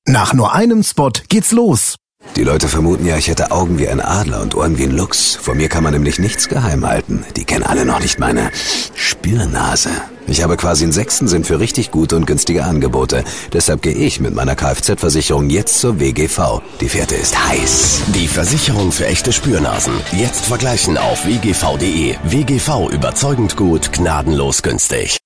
Nach nur einem Spot geht's los. Die Leute vermuten ja, ich hätte Augen wie ein Adler und Ohren wie ein Luchs. Vor mir kann man nämlich nichts geheim halten. Die kennen alle noch nicht meine Spürnase. Ich habe quasi einen sechsten Sinn für richtig gute und günstige Angebote. Deshalb gehe ich mit meiner Kfz-Versicherung jetzt zur WGV. Die Fährte ist heiß. Die Versicherung für echte Spürnasen. Jetzt vergleichen auf wgv.de. WGV, überzeugend gut, gnadenlos günstig.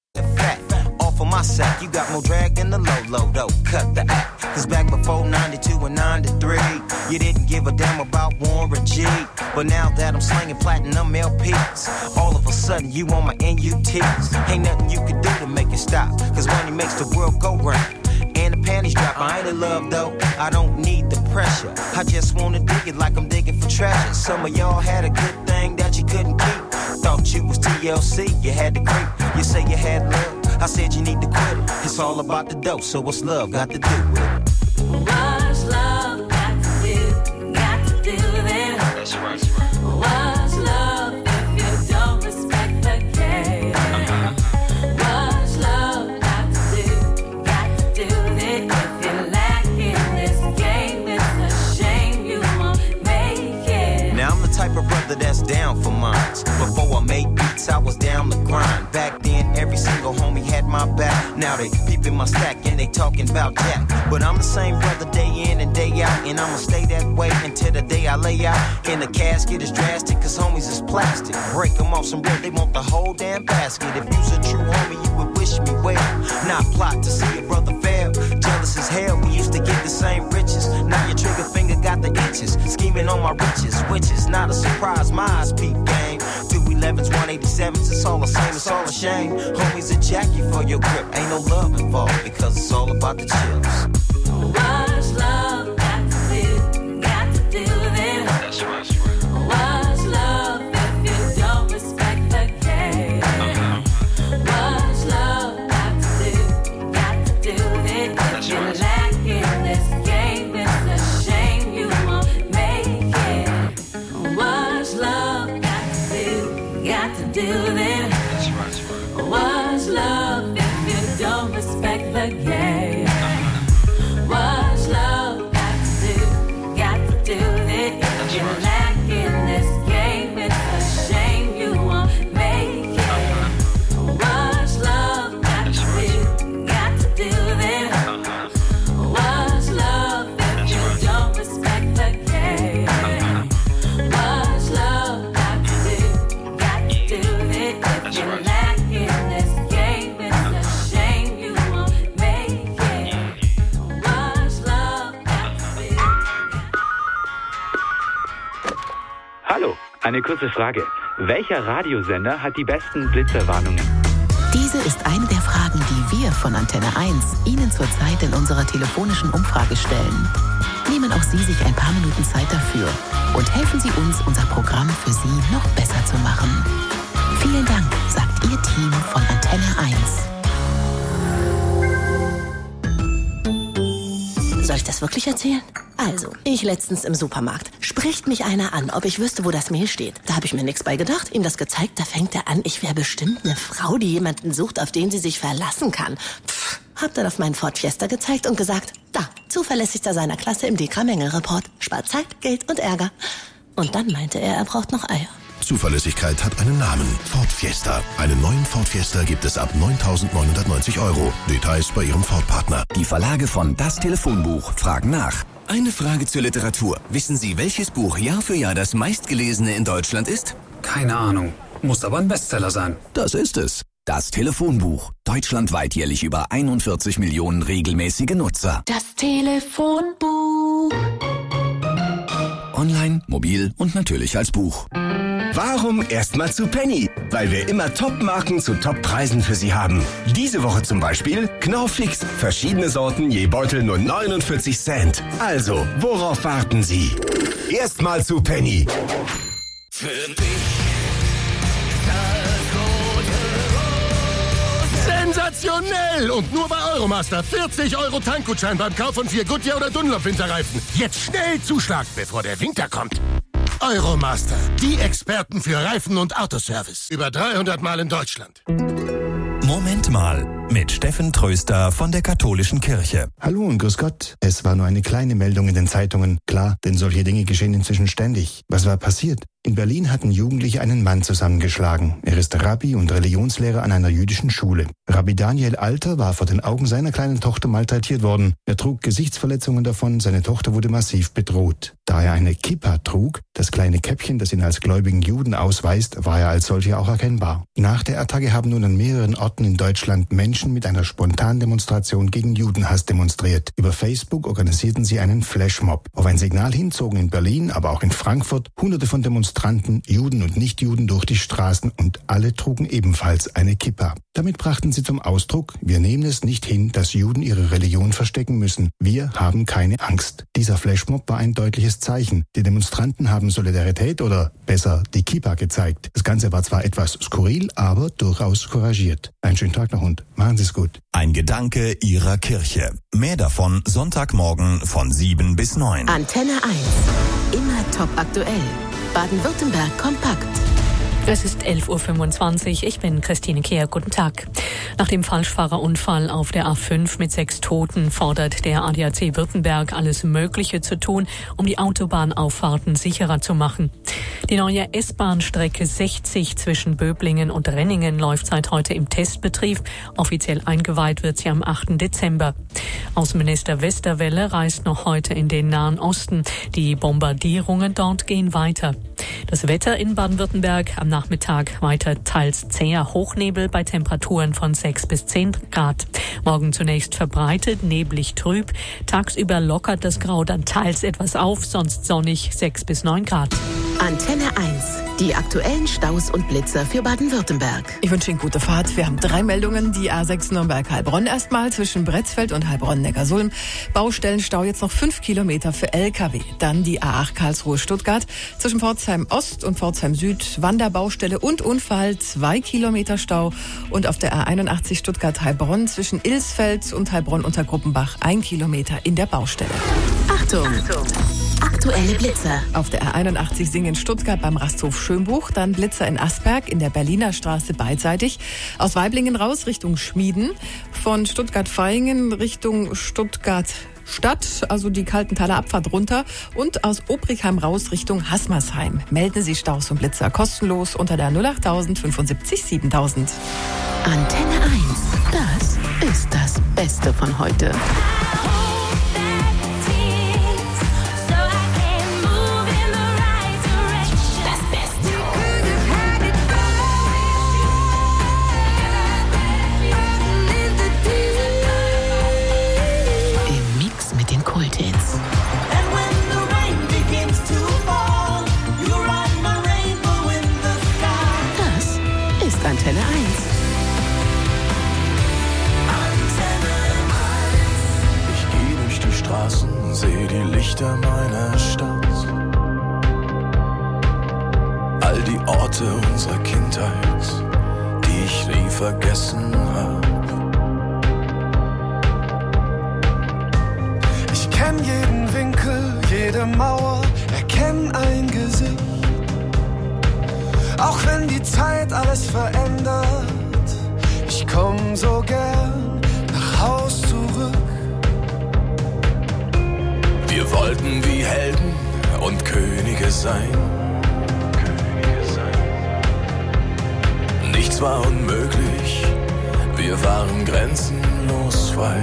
For my sack, you got more drag in the low, though. Cut the act. Cause back before 92 and 93, you didn't give a damn about Warren G. But now that I'm slinging platinum LPs, all of a sudden you on my NUTs. Ain't nothing you can do to make it stop. Cause money makes the world go round. And the panties drop, I ain't in love though. I don't need the pressure. I just wanna dig it like I'm digging for treasure. Some of y'all had a good thing that you couldn't keep. Thought you was TLC, you had to creep. You say you had love, I said you need to quit it. It's all about the dope, so what's love got to do with it? What's love got to do? Got to do with it. That's right. What's love if you don't respect the game? What's love got to do? Got to do with it. If you lack in this game, it's a shame you won't make it. Now I'm the type of brother that's down for mines. Before I made beats, I was down the grind. Back then, every single homie had my back. Now they peeping my stack and they talking about Jack. But I'm the same brother day in and day out. And I'ma stay that way until the day I lay out. And the casket is drastic, cause homies is plastic. Break them off some bread, they want the whole damn basket. If you's a true homie, you would wish me well. Not plot to see a brother fail. Jealous as hell, we used to get the same riches. Now your trigger finger got the itches. Scheming on my riches, which is not a surprise. My eyes peep game. 211s, 187s, it's all the same, it's all a shame. Homies a jack you for your grip. Ain't no love involved because it's all about the chips. What's love got to do? Got to do with it. That's right. What's love if you don't respect the game? What's love got to do? Got to do with it. If you lack in this game, it's a shame you won't make it. What's love got to do? Got to do with it. What's love if you don't respect the game? What's love got to do? Got to do with it. If you lack in this game, it's a shame you won't make it. What's love got to do? Got to do with it. What's love if you don't respect the game? What's love got to do? Got to do with it. If you lack in this game, it's a shame you won't make it. What's love got to do? Hallo, eine kurze Frage. Welcher Radiosender hat die besten Blitzerwarnungen? Diese ist eine der Fragen, die wir von Antenne 1 Ihnen zurzeit in unserer telefonischen Umfrage stellen. Nehmen auch Sie sich ein paar Minuten Zeit dafür und helfen Sie uns, unser Programm für Sie noch besser zu machen. Vielen Dank, sagt Ihr Team von Antenne 1. Soll ich das wirklich erzählen? Also, ich letztens im Supermarkt. Spricht mich einer an, ob ich wüsste, wo das Mehl steht. Da habe ich mir nichts bei gedacht, ihm das gezeigt, da fängt er an, ich wäre bestimmt eine Frau, die jemanden sucht, auf den sie sich verlassen kann. Hab dann auf meinen Ford Fiesta gezeigt und gesagt, da, zuverlässigster seiner Klasse im Dekra-Mängel-Report. Spart Zeit, Geld und Ärger. Und dann meinte er braucht noch Eier. Zuverlässigkeit hat einen Namen. Ford Fiesta. Einen neuen Ford Fiesta gibt es ab 9.990 €. Details bei Ihrem Ford-Partner. Die Verlage von Das Telefonbuch fragen nach. Eine Frage zur Literatur. Wissen Sie, welches Buch Jahr für Jahr das meistgelesene in Deutschland ist? Keine Ahnung. Muss aber ein Bestseller sein. Das ist es. Das Telefonbuch. Deutschlandweit jährlich über 41 Millionen regelmäßige Nutzer. Das Telefonbuch. Online, mobil und natürlich als Buch. Warum erstmal zu Penny? Weil wir immer Top-Marken zu Top-Preisen für Sie haben. Diese Woche zum Beispiel Knorrfix. Verschiedene Sorten, je Beutel nur 49 Cent. Also, worauf warten Sie? Erstmal zu Penny. Für dich Sensationell! Und nur bei Euromaster 40 € Tankgutschein beim Kauf von 4 Goodyear oder Dunlop Winterreifen. Jetzt schnell zuschlagen, bevor der Winter kommt. Euromaster, die Experten für Reifen und Autoservice. Über 300 Mal in Deutschland. Moment mal. mit Steffen Tröster von der Katholischen Kirche. Hallo und grüß Gott. Es war nur eine kleine Meldung in den Zeitungen. Klar, denn solche Dinge geschehen inzwischen ständig. Was war passiert? In Berlin hatten Jugendliche einen Mann zusammengeschlagen. Er ist Rabbi und Religionslehrer an einer jüdischen Schule. Rabbi Daniel Alter war vor den Augen seiner kleinen Tochter malträtiert worden. Er trug Gesichtsverletzungen davon, seine Tochter wurde massiv bedroht. Da er eine Kippa trug, das kleine Käppchen, das ihn als gläubigen Juden ausweist, war er als solcher auch erkennbar. Nach der Attacke haben nun an mehreren Orten in Deutschland Menschen mit einer Spontandemonstration gegen Judenhass demonstriert. Über Facebook organisierten sie einen Flashmob. Auf ein Signal hin zogen in Berlin, aber auch in Frankfurt Hunderte von Demonstranten, Juden und Nichtjuden, durch die Straßen und alle trugen ebenfalls eine Kippa. Damit brachten sie zum Ausdruck: Wir nehmen es nicht hin, dass Juden ihre Religion verstecken müssen. Wir haben keine Angst. Dieser Flashmob war ein deutliches Zeichen. Die Demonstranten haben Solidarität oder besser die Kippa gezeigt. Das Ganze war zwar etwas skurril, aber durchaus couragiert. Einen schönen Tag noch und machen Sie es gut. Ein Gedanke Ihrer Kirche. Mehr davon Sonntagmorgen von 7 bis 9. Antenne 1. Immer top aktuell. Baden-Württemberg kompakt. Es ist 11.25 Uhr. Ich bin Christine Kehr. Guten Tag. Nach dem Falschfahrerunfall auf der A5 mit 6 Toten fordert der ADAC Württemberg alles Mögliche zu tun, um die Autobahnauffahrten sicherer zu machen. Die neue S-Bahn-Strecke 60 zwischen Böblingen und Renningen läuft seit heute im Testbetrieb. Offiziell eingeweiht wird sie am 8. Dezember. Außenminister Westerwelle reist noch heute in den Nahen Osten. Die Bombardierungen dort gehen weiter. Das Wetter in Baden-Württemberg: am Nachmittag weiter teils zäher Hochnebel bei Temperaturen von 6 bis 10 Grad. Morgen zunächst verbreitet, neblig trüb. Tagsüber lockert das Grau dann teils etwas auf, sonst sonnig 6 bis 9 Grad. Antenne 1. Die aktuellen Staus und Blitzer für Baden-Württemberg. Ich wünsche Ihnen gute Fahrt. Wir haben 3 Meldungen. Die A6 Nürnberg-Heilbronn erstmal zwischen Bretzfeld und Heilbronn-Neckarsulm. Baustellenstau jetzt noch 5 Kilometer für LKW. Dann die A8 Karlsruhe-Stuttgart zwischen Pforzheim Ost und Pforzheim Süd. Wanderbaustelle und Unfall, 2 Kilometer Stau. Und auf der A81 Stuttgart-Heilbronn zwischen Ilsfeld und Heilbronn-Untergruppenbach 1 Kilometer in der Baustelle. Achtung! Aktuelle Blitzer. Auf der A81 Singen Stuttgart beim Rasthof Schönbuch, dann Blitzer in Asperg in der Berliner Straße beidseitig. Aus Weiblingen raus Richtung Schmieden, von Stuttgart-Vaihingen Richtung Stuttgart-Stadt, also die Kaltenthaler Abfahrt runter, und aus Obrigheim raus Richtung Haßmersheim. Melden Sie Staus und Blitzer kostenlos unter der 08000 75 7000. Antenne 1. Das ist das Beste von heute. Antenne 1. Ich gehe durch die Straßen, sehe die Lichter meiner Stadt. All die Orte unserer Kindheit, die ich nie vergessen hab. Ich kenn jeden Winkel, jede Mauer, erkenn ein Gesicht. Auch wenn die Zeit alles verändert, ich komm so gern nach Haus zurück. Wir wollten wie Helden und Könige sein. Nichts war unmöglich, wir waren grenzenlos frei.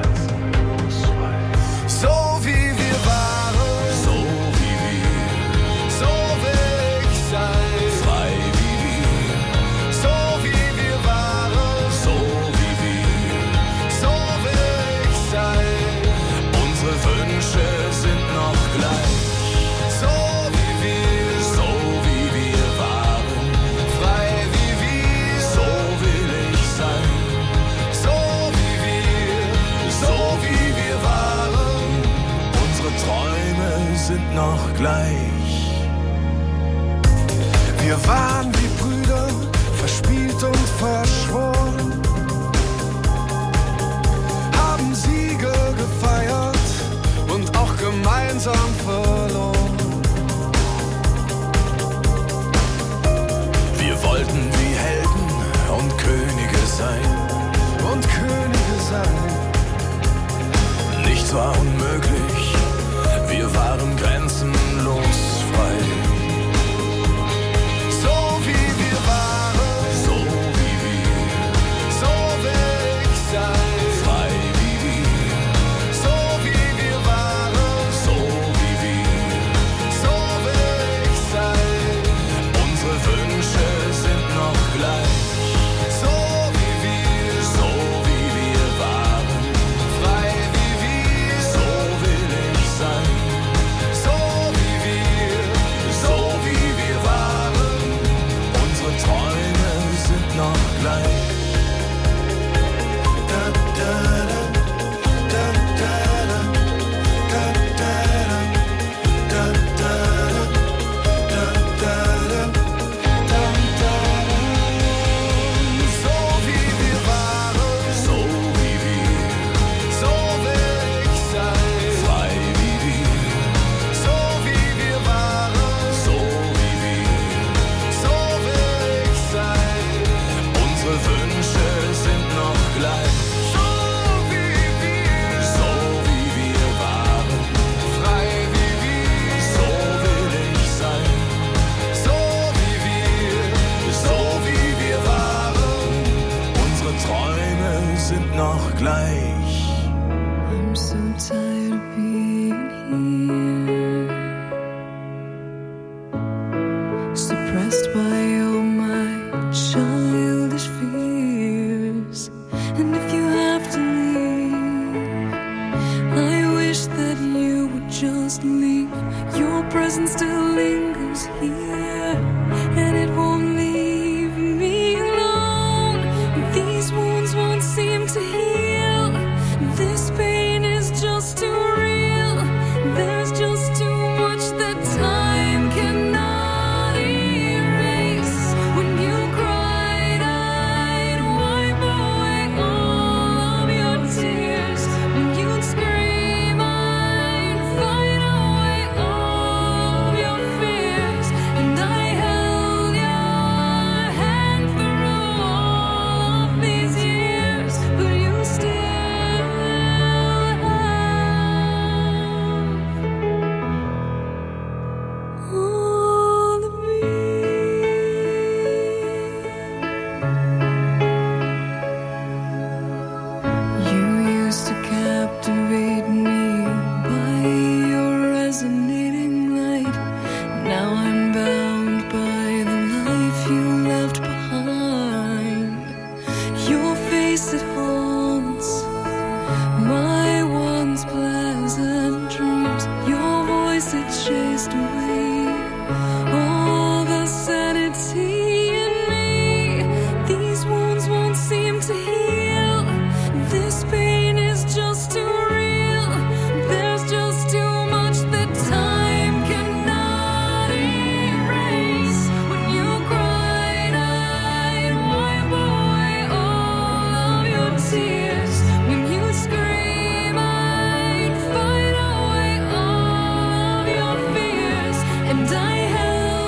So wie wir waren, so wie wir, so will ich sein. Sind noch gleich. Wir waren wie Brüder, verspielt und verschworen, haben Siege gefeiert und auch gemeinsam verloren. Wir wollten wie Helden und Könige sein. Und tired of being here, suppressed by all my childish fears. And if you have to leave, I wish that you would just leave. Your presence still lingers here, and it won't leave me alone. These wounds won't seem to heal. This pain is just too real. There's just too much that time cannot erase. When you cried, I'd wipe away all of your tears. When you'd scream, I'd fight away all of your fears. And I held your hand through all of these years, but you still have all of me. You used to captivate me by your resonating light. Now I'm bound by the life you left behind. Your face, it haunts my once pleasant dreams. Your voice, it chased away all the sanity in me. These wounds won't seem to heal. This pain is just too real. There's just too much that time cannot erase. When you cried, I'd wipe away all of your tears. When you scream, I'd fight away all of your fears. And I held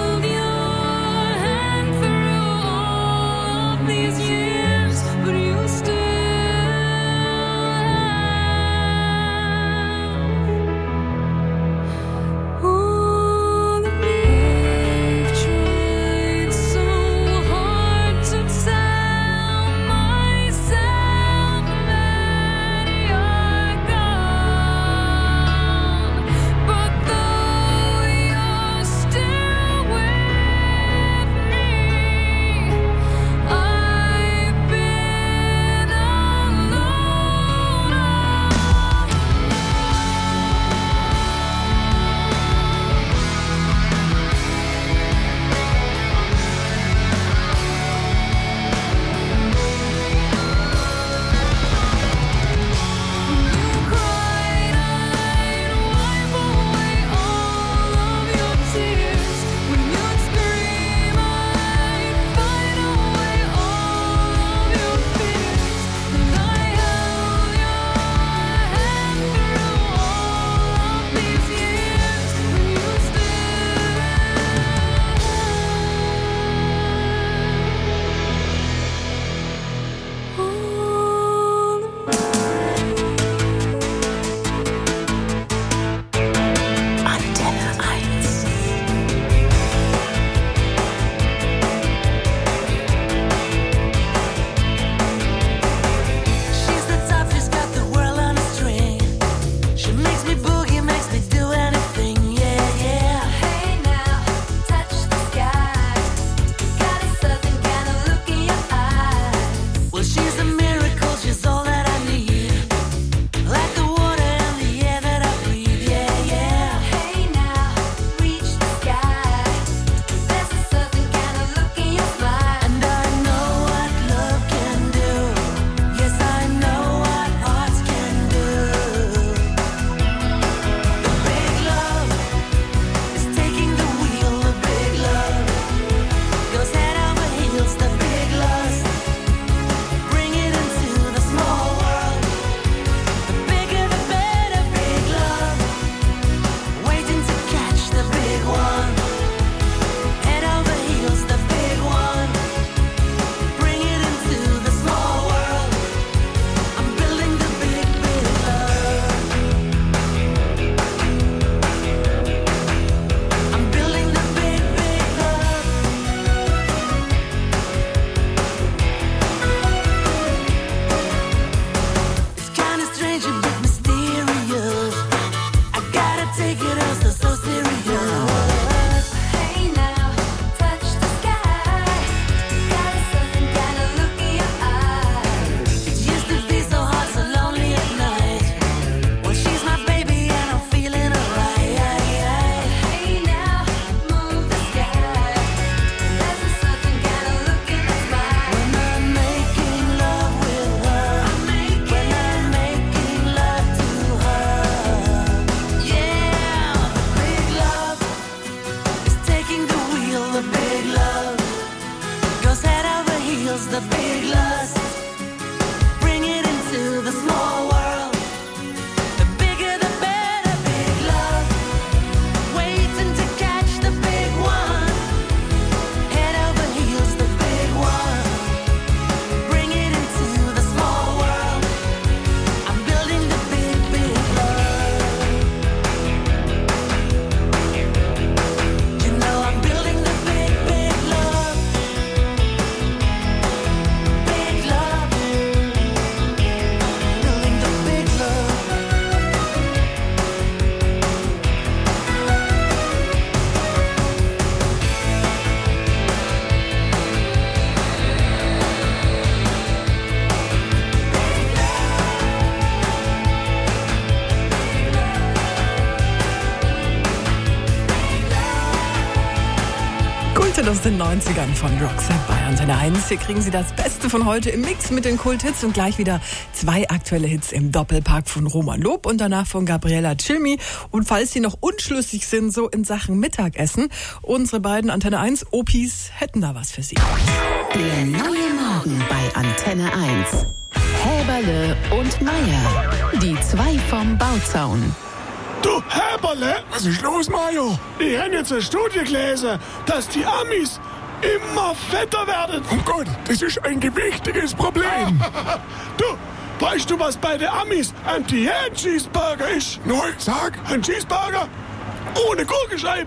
sind aus den 90ern von Roxette bei Antenne 1. Hier kriegen Sie das Beste von heute im Mix mit den Kulthits und gleich wieder 2 aktuelle Hits im Doppelpack von Roman Lob und danach von Gabriella Cilmi. Und falls Sie noch unschlüssig sind, so in Sachen Mittagessen, unsere beiden Antenne 1 Opis hätten da was für Sie. Der neue Morgen bei Antenne 1. Häberle und Meier, die 2 vom Bauzaun. Du Häberle, was ist los, Mario? Ich habe jetzt eine Studie gelesen, dass die Amis immer fetter werden. Oh Gott, das ist ein gewichtiges Problem. Du, weißt du, was bei den Amis ein Cheeseburger ist? Nein, sag, ein Cheeseburger ohne Gurkenscheibe.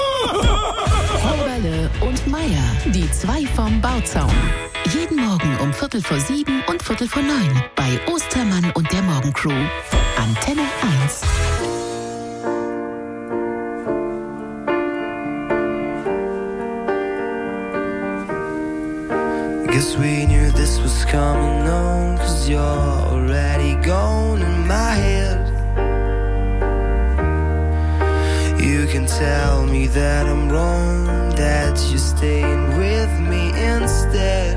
Häberle und Meier, die 2 vom Bauzaun. Jeden Morgen um 7:15 und 8:45 bei Ostermann und der Morgencrew. Antenne 1. Guess we knew this was coming on, 'cause you're already gone in my head. You can tell me that I'm wrong, that you're staying with me instead.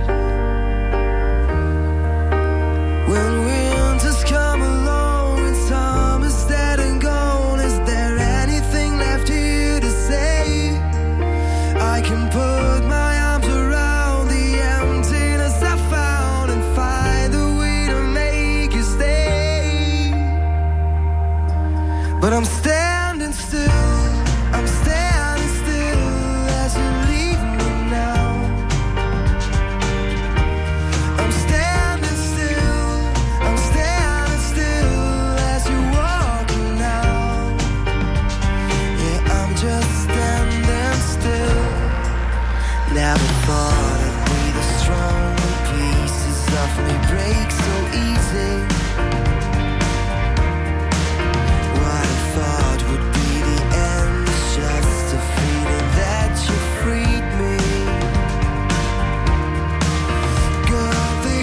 When winters come along and summer's dead and gone, is there anything left here to say? I can put my arms around the emptiness I found and find a way to make you stay. But I'm standing still. I'm standing still as you leave me now. I'm standing still as you're walking out. Yeah, I'm just standing still. Never thought I'd be this strong when pieces of me break so easy.